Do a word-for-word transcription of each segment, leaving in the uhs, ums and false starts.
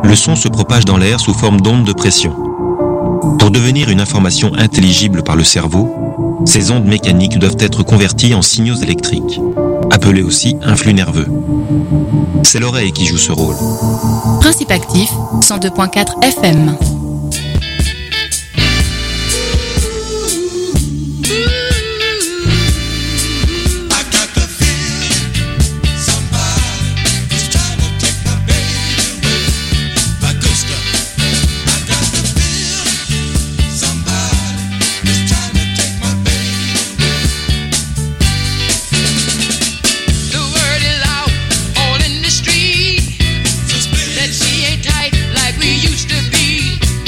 le son se propage dans l'air sous forme d'ondes de pression. Pour devenir une information intelligible par le cerveau, ces ondes mécaniques doivent être converties en signaux électriques, appelés aussi influx nerveux. C'est l'oreille qui joue ce rôle. Principe actif, cent deux virgule quatre F M. That she ain't tight like we used to be.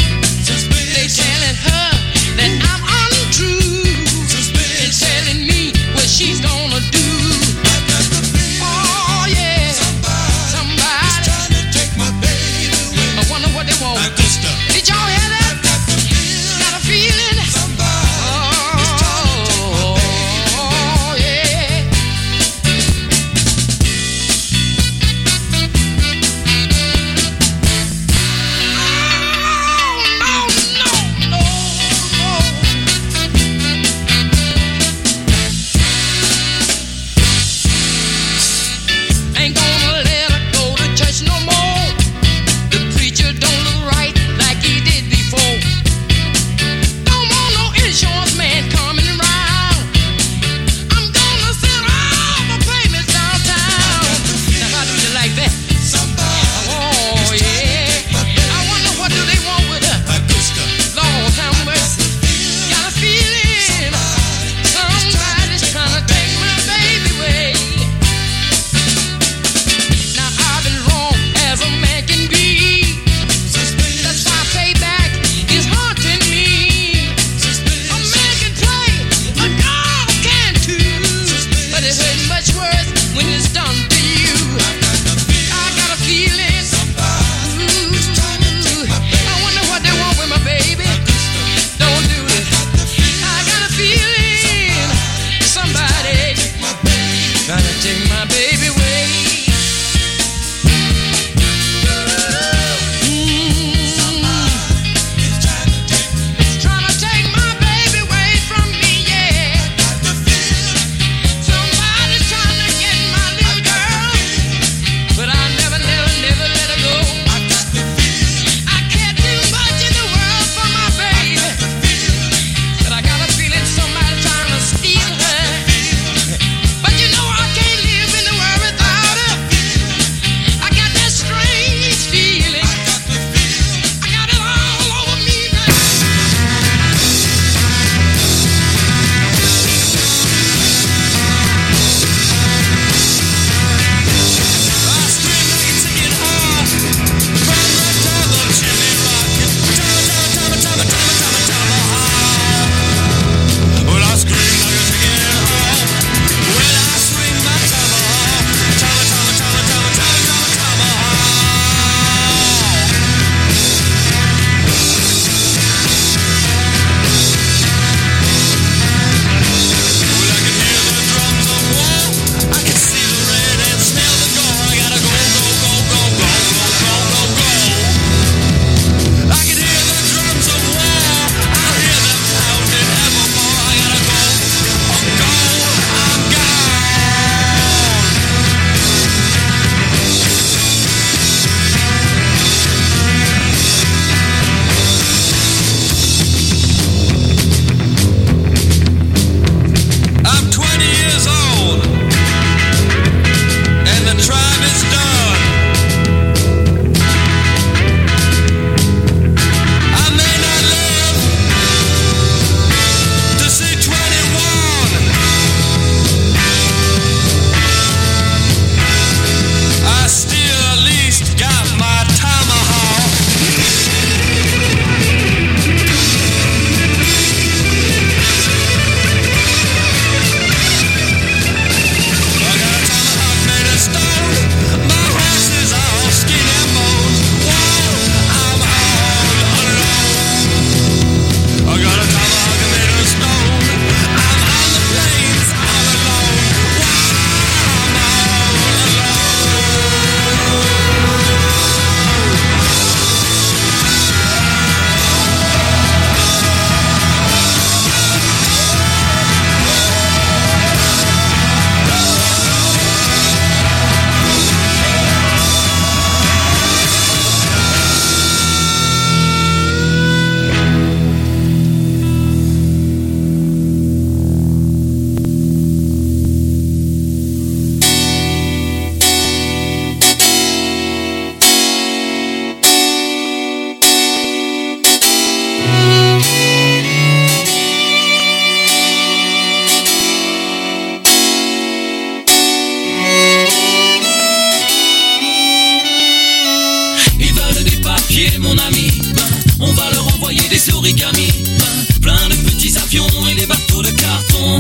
Ben, plein de petits avions et des bateaux de carton.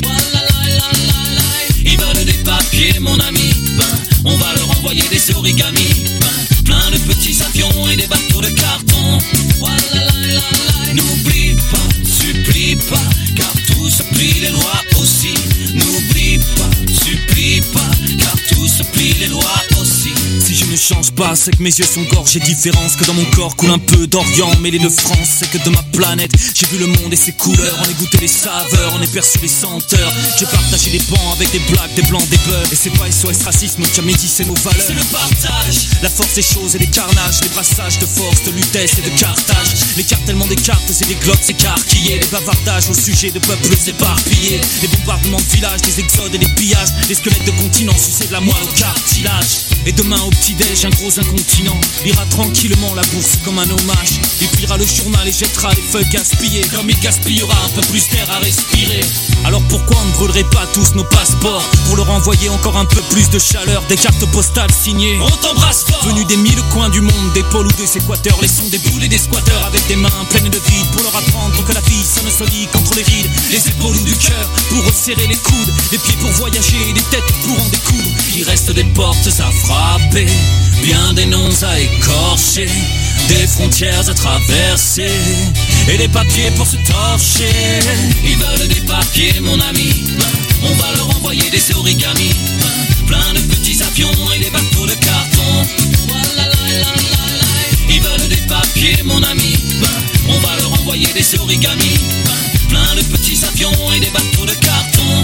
Ils veulent des papiers, mon ami. Ben, on va leur envoyer des origamis. Ben, plein de petits avions et des bateaux de carton. N'oublie pas, supplie pas, car tout se plie, les lois aussi. N'oublie pas, supplie pas, car tout se plie, les lois aussi. Si je ne change pas, c'est que mes yeux sont gorgés différence, que dans mon corps coule un peu d'Orient mêlé de France. C'est que de ma planète, j'ai vu le monde et ses couleurs. On a goûté les saveurs, on est perçu les senteurs. J'ai partagé des bancs avec des blagues, des blancs, des beurs. Et c'est pas S O S racisme qui a médicé nos valeurs. C'est le partage, la force des choses et des carnages, les brassages de force, de Lutèce et de Carthage. L'écartèlement des cartes et des glottes écarquillées, les bavardages au sujet de peuples éparpillés, les bombardements de villages, des exodes et des pillages, les squelettes de continents sucés de la moelle au cartilage. Et demain au petit-déj, un gros incontinent lira tranquillement la bourse comme un hommage. Il pliera le journal et jettera les feuilles gaspillées, comme il gaspillera un peu plus d'air à respirer. Alors pourquoi on ne brûlerait pas tous nos passeports pour leur envoyer encore un peu plus de chaleur, des cartes postales signées on t'embrasse fort, venus des mille coins du monde, des pôles ou des équateurs. Laissons des boules et des squatteurs avec des mains pleines de vide pour leur apprendre que la vie sonne solide contre les rides, les épaules ou du cœur pour resserrer les coudes, les pieds pour voyager, des têtes pour en découdre. Il reste des portes à frapper, bien des noms à écorcher, des frontières à traverser et des papiers pour se torcher. Ils veulent des papiers, mon ami, on va leur envoyer des origamis. Plein de petits avions et des bateaux de carton. Ils veulent des papiers, mon ami, on va leur envoyer des origamis. Plein de petits avions et des bateaux de carton.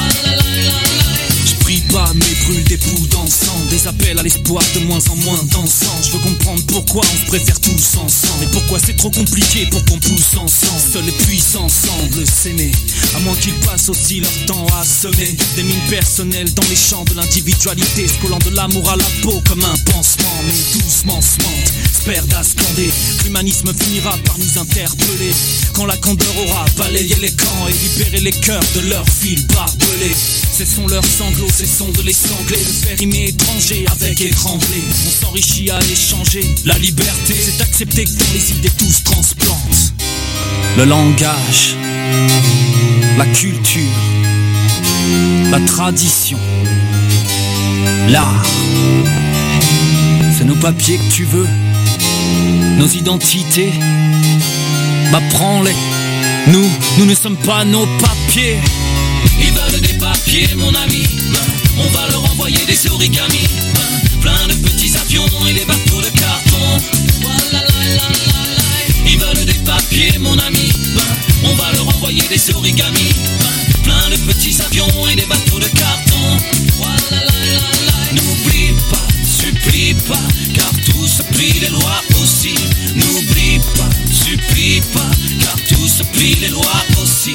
Je prie pas mais brûle des bouts d'encens, des appels à l'espoir de moins en moins dansants. Je veux comprendre pourquoi on se préfère tous ensemble, et pourquoi c'est trop compliqué pour qu'on pousse ensemble. Seuls les puissants semblent s'aimer, à moins qu'ils passent aussi leur temps à semer des mines personnelles dans les champs de l'individualité, se collant de l'amour à la peau comme un pansement. Mais doucement se mentent, se perdent à scander, l'humanisme finira par nous interpeller quand la candeur aura balayé les camps et libéré les cœurs de leurs fils barbelés. Cessons leurs sanglots, cessons de les sangler, de faire rimer étranger avec étranglé. On s'enrichit à échanger. La liberté, c'est accepter que dans les idées tout se transplante. Le langage, la culture, la tradition, l'art. C'est nos papiers que tu veux, nos identités. Bah prends-les. Nous, nous ne sommes pas nos papiers. Ils veulent des papiers, mon ami, on va leur envoyer des origamis. Plein de petits avions et des bateaux de carton. Ils veulent des papiers, mon ami, on va leur envoyer des origamis. Plein de petits avions et des bateaux de carton. N'oublie pas, supplie pas, car tout se plie, les lois aussi. N'oublie pas, supplie pas, car tout se plie, les lois aussi.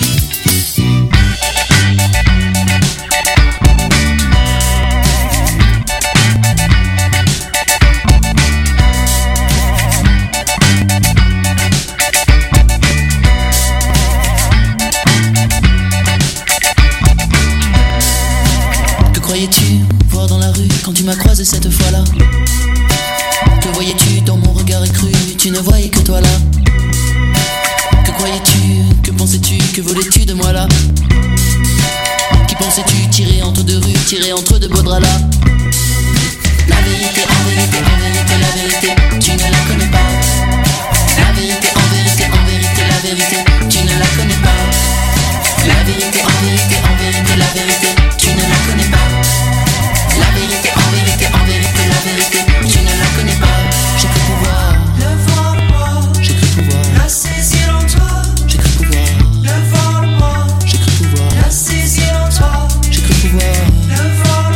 Voir dans la rue quand tu m'as croisé cette fois-là? Que voyais-tu dans mon regard écru? Tu ne voyais que toi là. Que croyais-tu? Que pensais-tu? Que voulais-tu de moi là? Qui pensais-tu tirer entre deux rues, tirer entre deux beaux draps là? La vérité, en vérité, en vérité, la vérité, tu ne la connais pas. La vérité, en vérité, en vérité, la vérité, tu ne la connais pas. La vérité, en vérité, en vérité, la vérité, tu ne la connais pas. La vérité, en vérité, en vérité, la vérité, tu ne la connais pas. J'ai cru pouvoir le voir moi, j'ai cru pouvoir la saisir en toi. J'ai cru pouvoir le voir moi, j'ai cru pouvoir la saisir en toi. J'ai cru pouvoir le voir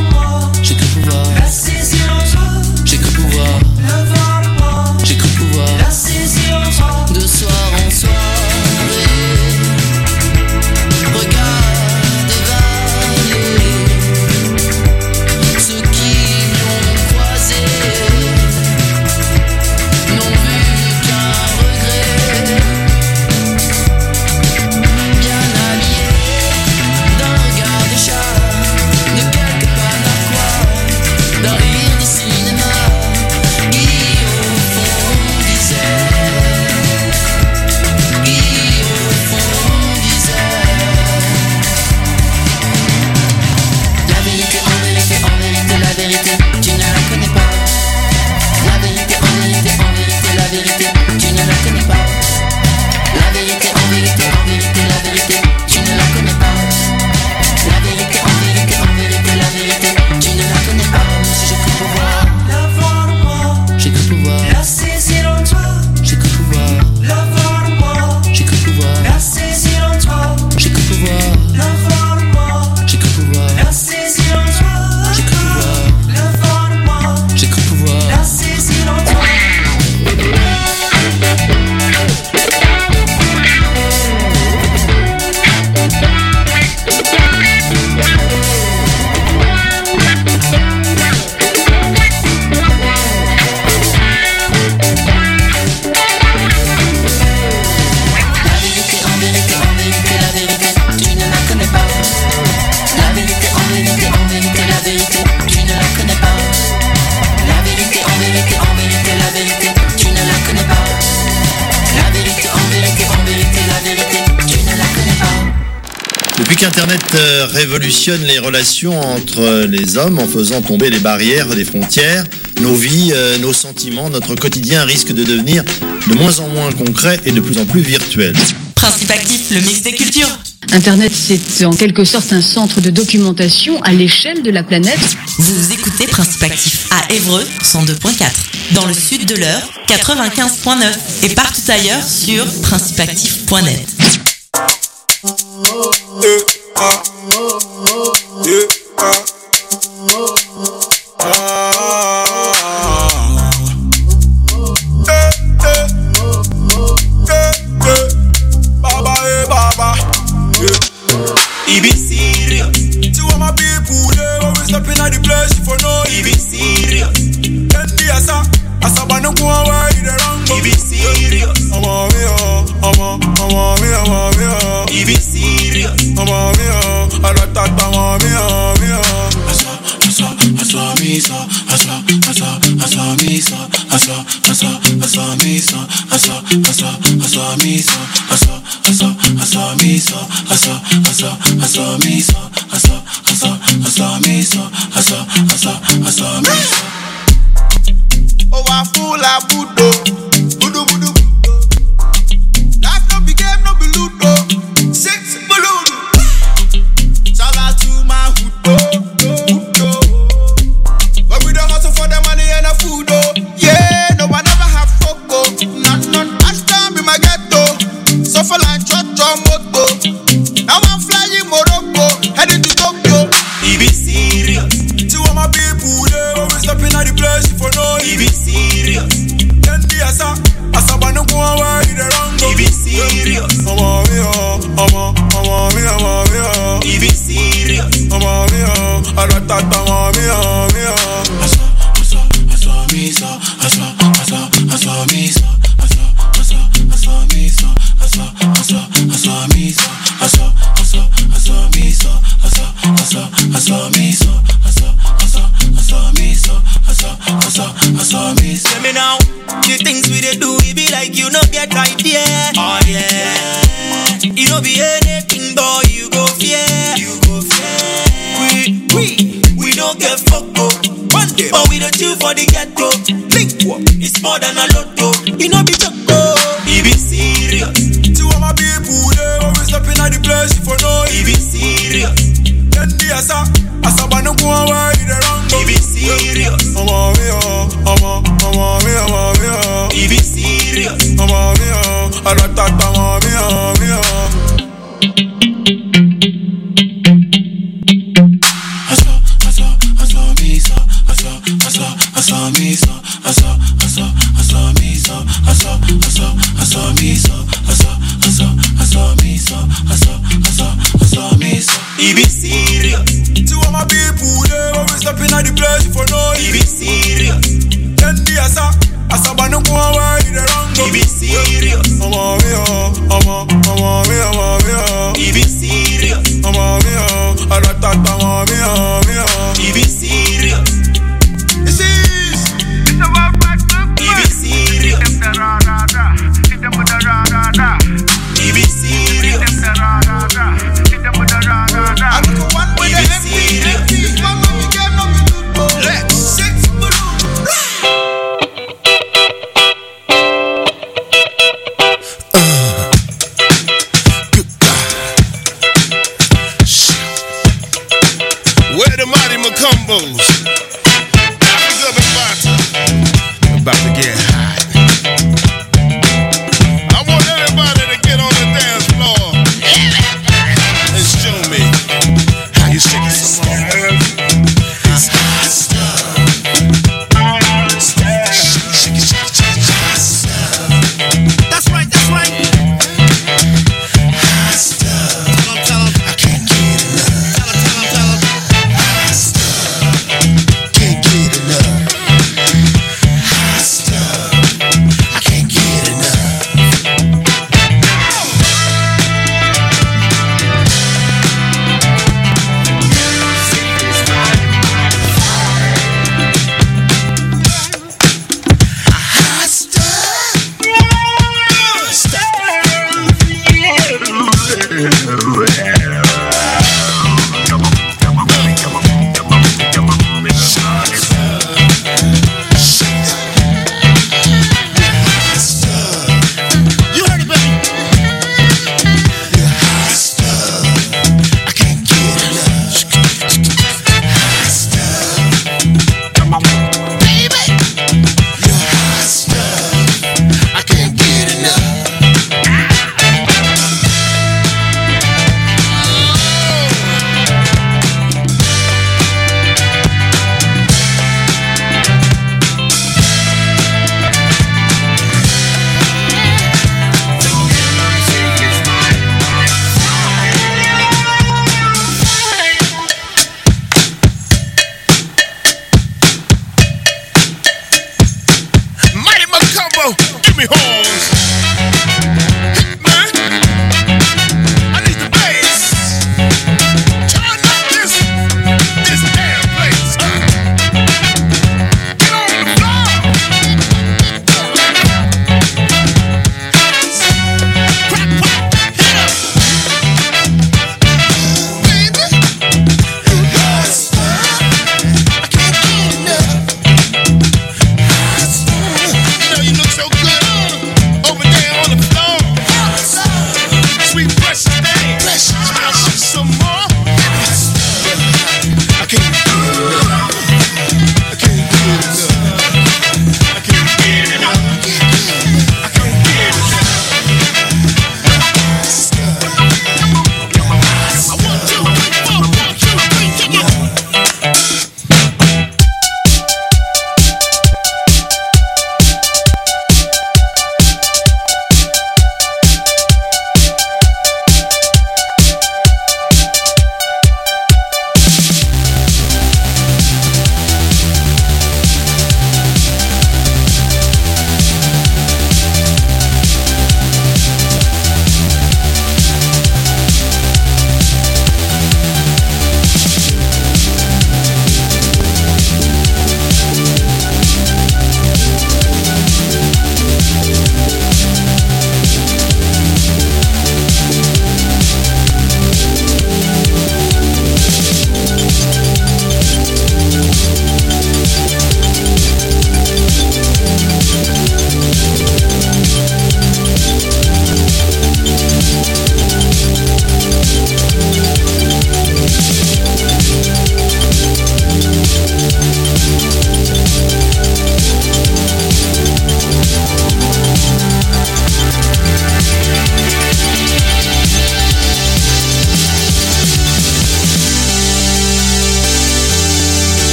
Depuis qu'Internet euh, révolutionne les relations entre les hommes en faisant tomber les barrières des frontières, nos vies, euh, nos sentiments, notre quotidien risque de devenir de moins en moins concret et de plus en plus virtuel. Principe actif, le mix des cultures. Internet, c'est en quelque sorte un centre de documentation à l'échelle de la planète. Vous écoutez Principe actif à Évreux, cent deux virgule quatre. Dans le sud de l'Eure, quatre-vingt-quinze virgule neuf. Et partout ailleurs sur principe actif point net. He be serious. Two of my people, they always up in the place for no. He be serious. Then the asa, asa banu kwa wa ide rango. He be serious. Ama mi oh, ama, ama mi, ama mi oh. He be serious. Ama mi oh, aratata ama mi oh, mi oh. Asa, asa, asa mi so, asa, asa, asa mi so, asa, asa, asa mi so, asa, asa, asa mi so, asa, asa, asa mi so, asa, asa, asa mi so, asa, asa, asa mi so, asa, asa, asa mi so. Oh, I fool a budo, budo, budo, budo. Life no be game, no be ludo. Six balloon. Shout out to my hudo, hudo. But we don't hustle for the money and the food, oh. Yeah, no one ever have foco. Not, not, Ashton be my ghetto. Suffer like Chocho Moto. Now I'm flying Morocco, heading to Tokyo. He be serious. Two of my people, they always up in the place for no. He be serious. Then the asa, asa banu kwa wa ide rango. He be serious. Ama mi oh, ama, ama mi, ama mi oh. He be serious. Ama mi oh, aratata ama mi oh, mi oh. Asa, asa, asa mi so, asa, asa, asa mi so, asa, asa, asa mi so, asa, asa, asa mi so, asa, asa, asa mi so, asa, asa, asa mi so, asa, asa, asa mi so, asa, asa, asa mi so. Let me now, the things we dey do, we be like you no get idea. Oh yeah, you no be anything, boy, you go fear, you go fear. We, we, we don't get fucked up, but we don't chill for the ghetto. Think what? It's more than a lotto. You know be choco. He be serious. Two of my people, they always up in the place for no. He be serious. Then the asa, asa banu kwa wa ide rango. He be serious. Ama mi oh, ama, ama mi, ama mi oh. He be serious. Ama mi oh, aratata ama mi oh, mi oh. Asa, asa, asa mi so, asa, asa, asa mi so, asa, asa, asa mi so, asa, asa, asa mi so, asa, asa, asa mi so, asa, asa, asa mi so. He be serious. Two of my people, they always up in the place for no. He be serious. Then the asa, asa banu kwa wa ide rango. He be serious. Ama mi oh, ama, ama mi, ama mi oh. He be serious. Ama mi oh, aratata ama mi oh, mi oh. He be serious. This is, it's about black love. He be serious. He be serious. I look one way to M P. One way we get no good. Let's six balloon. Where the mighty Macumbos? Africa Bambata. About to get hot. I want everybody to get on the dance floor and show me how you shake it so long. It's hot stuff. Shake it, shake it, shake it, shake it, hot stuff. That's right, that's right. Hot stuff. Tell 'em, tell 'em. I can't get enough. Tell 'em, tell 'em, tell 'em. Hot stuff.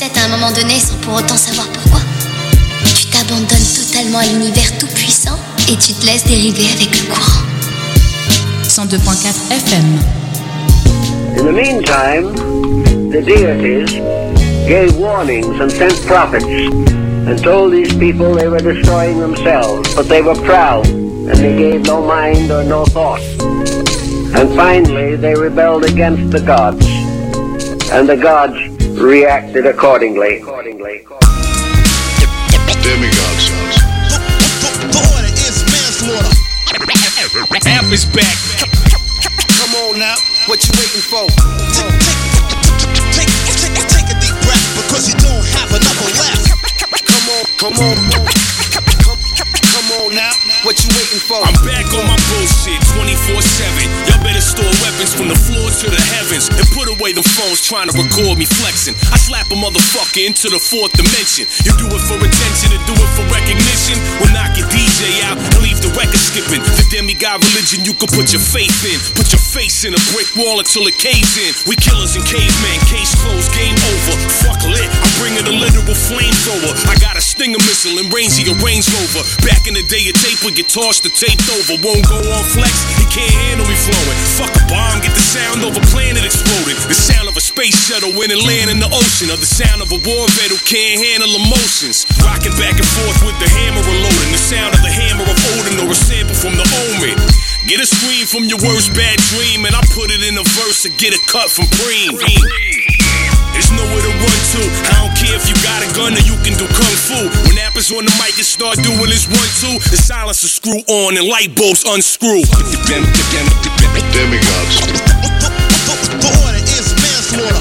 reset à un moment donné sans pour autant savoir pourquoi. Tu t'abandonnes totalement à l'univers tout-puissant et tu te laisses dériver avec le courant. cent deux point quatre F M. In the meantime, the deities gave warnings and sent prophets and told these people they were destroying themselves, but they were proud and they gave no mind or no thought. And finally they rebelled against the gods, and the gods reacted accordingly. accordingly. Demigods. The order is manslaughter. Amp is back. Come on now, what you waiting for? Take, take, take, take, take a deep breath, because you don't have another left. Come on, come on, come, come on now, what you waiting for? I'm back on my bullshit twenty-four seven. Y'all better store weapons from the floor to the heavens and put away them phones trying to record me flexing. I slap a motherfucker into the fourth dimension. You do it for attention and do it for recognition. We'll knock your D J out and leave the record skipping. The demigod religion you can put your faith in. Put your face in a brick wall until it caves in. We killers and cavemen, case closed, game over. Fuck lit, I'm bringing a literal flamethrower. I got a Stinger missile and rangy a Range Rover. Back in the day, a tape would get tossed or taped over. Won't go on flex, he can't handle me flowing. Fuck a bomb, get the sound of a planet exploding. The sound of a space shuttle when it land in the ocean. Or the sound of a war vet who can't handle emotions. Rocking back and forth with the hammer reloading. The sound of the hammer of Odin or a sample from the Omen. Get a scream from your worst bad dream and I put it in a verse to get a cut from Preem. There's nowhere to run to. I don't care if you got a gun or you can do kung fu. When Appa's on the mic and start doing his one two, the silencer screw on and light bulbs unscrew. Demigods. The order is manslaughter.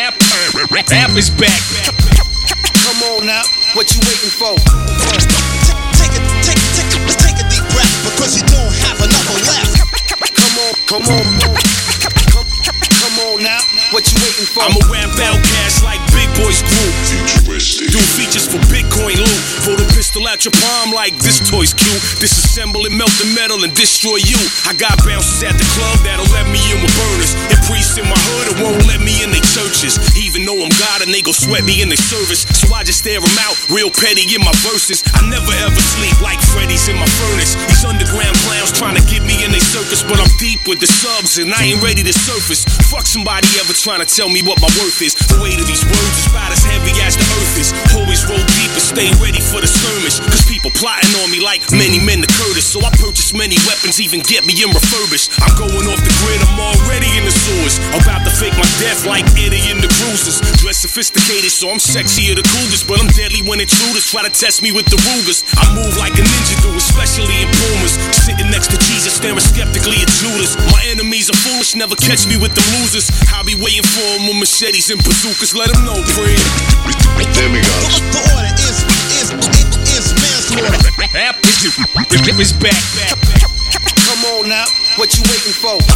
App is back. Come on now, what you waiting for? Take a, take, take, take a deep breath, because you don't have another left. Come on, come on, come, come on now, what you waiting for? I'm a rap outcast like Big Boy's group. Futuristic. Do features for Bitcoin loot. Pull the pistol out your palm like this toy's cute. Disassemble it, melt the metal and destroy you. I got bouncers at the club that'll let me in with burners. And priests in my hood that won't let me in their churches. Even though I'm God and they gon' sweat me in their service. So I just stare them out, real petty in my verses. I never ever sleep like Freddy's in my furnace. These underground clowns trying to get me in their circus, but I'm deep with the subs and I ain't ready to surface. Fuck somebody ever trying to tell me what my worth is. The weight of these words is about as heavy as the earth is. Always roll deep and stay ready for the skirmish. Cause people plotting on me like many men to Curtis. So I purchase many weapons, even get me in refurbished. I'm going off the grid, I'm already in the sewers. About to fake my death like Eddie in the Cruisers. Dress sophisticated so I'm sexier the cougars, but I'm deadly when intruders try to test me with the Rugers. I move like a ninja do, especially in Pumas. Sitting next to Jesus, staring skeptically at Judas. My enemies are foolish, never catch me with the losers. I'll be waiting for them with machetes and bazookas. Let them know, Preem. Demigods. The order is, is, is manslaughter. App is back. Come on now, what you waiting for?